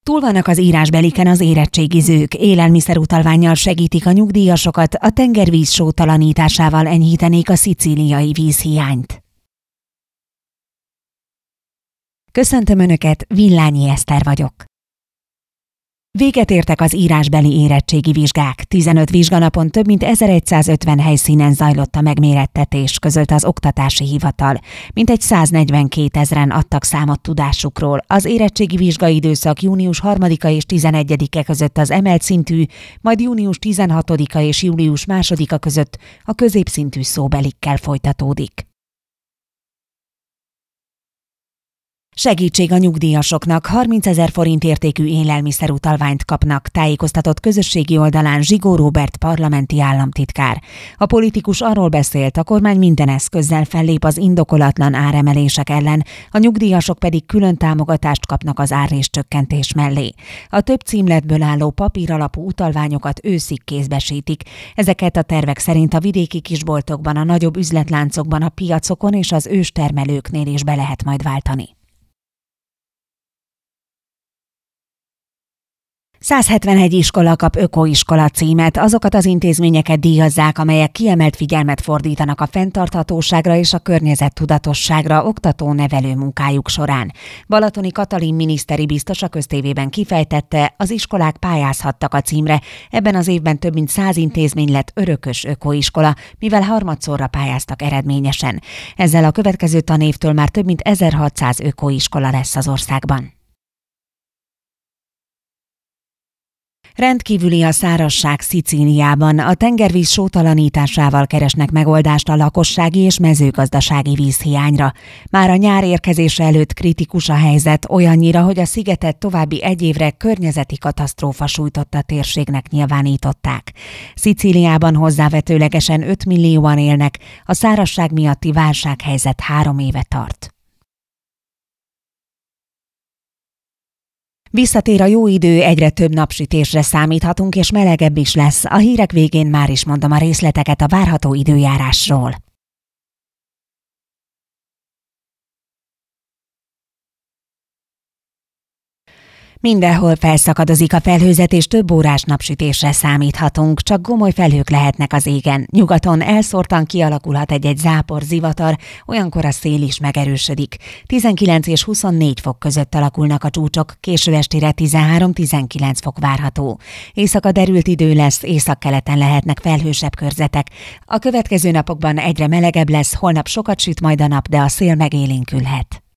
Túl vannak az írásbeliken az érettségizők, élelmiszerutalvánnyal segítik a nyugdíjasokat, a tengervíz sótalanításával enyhítenék a szicíliai vízhiányt. Köszöntöm Önöket, Villányi Eszter vagyok. Véget értek az írásbeli érettségi vizsgák. 15 vizsganapon több mint 1150 helyszínen zajlott a megmérettetés, közölte az Oktatási Hivatal. Mintegy 142 000-en adtak számot tudásukról. Az érettségi vizsgaidőszak június 3-a és 11-e között az emelt szintű, majd június 16-a és július 2-a között a középszintű szóbelikkel folytatódik. Segítség a nyugdíjasoknak, 30 000 forint értékű élelmiszerutalványt kapnak, tájékoztatott közösségi oldalán Zsigó Róbert parlamenti államtitkár. A politikus arról beszélt, a kormány minden eszközzel fellép az indokolatlan áremelések ellen, a nyugdíjasok pedig külön támogatást kapnak az árréscsökkentés mellé. A több címletből álló papíralapú utalványokat őszig kézbesítik. Ezeket a tervek szerint a vidéki kisboltokban, a nagyobb üzletláncokban, a piacokon és az őstermelőknél is be lehet majd váltani. 171 iskola kap ökoiskola címet, azokat az intézményeket díjazzák, amelyek kiemelt figyelmet fordítanak a fenntarthatóságra és a környezettudatosságra oktató-nevelő munkájuk során. Balatoni Katalin miniszteri biztos a köztévében kifejtette, az iskolák pályázhattak a címre, ebben az évben több mint 100 intézmény lett örökös ökoiskola, mivel harmadszorra pályáztak eredményesen. Ezzel a következő tanévtől már több mint 1600 ökoiskola lesz az országban. Rendkívüli a szárazság Szicíliában, a tengervíz sótalanításával keresnek megoldást a lakossági és mezőgazdasági vízhiányra. Már a nyár érkezése előtt kritikus a helyzet, olyannyira, hogy a szigetet további egy évre környezeti katasztrófa sújtotta térségnek nyilvánították. Szicíliában hozzávetőlegesen 5 millióan élnek, a szárazság miatti válsághelyzet 3 éve tart. Visszatér a jó idő, egyre több napsütésre számíthatunk, és melegebb is lesz. A hírek végén már is mondom a részleteket a várható időjárásról. Mindenhol felszakadozik a felhőzet, és több órás napsütésre számíthatunk, csak gomoly felhők lehetnek az égen. Nyugaton elszórtan kialakulhat egy-egy zápor, zivatar, olyankor a szél is megerősödik. 19 és 24 fok között alakulnak a csúcsok, késő estére 13-19 fok várható. Éjszaka derült idő lesz, északkeleten lehetnek felhősebb körzetek. A következő napokban egyre melegebb lesz, holnap sokat süt majd a nap, de a szél megélénkülhet.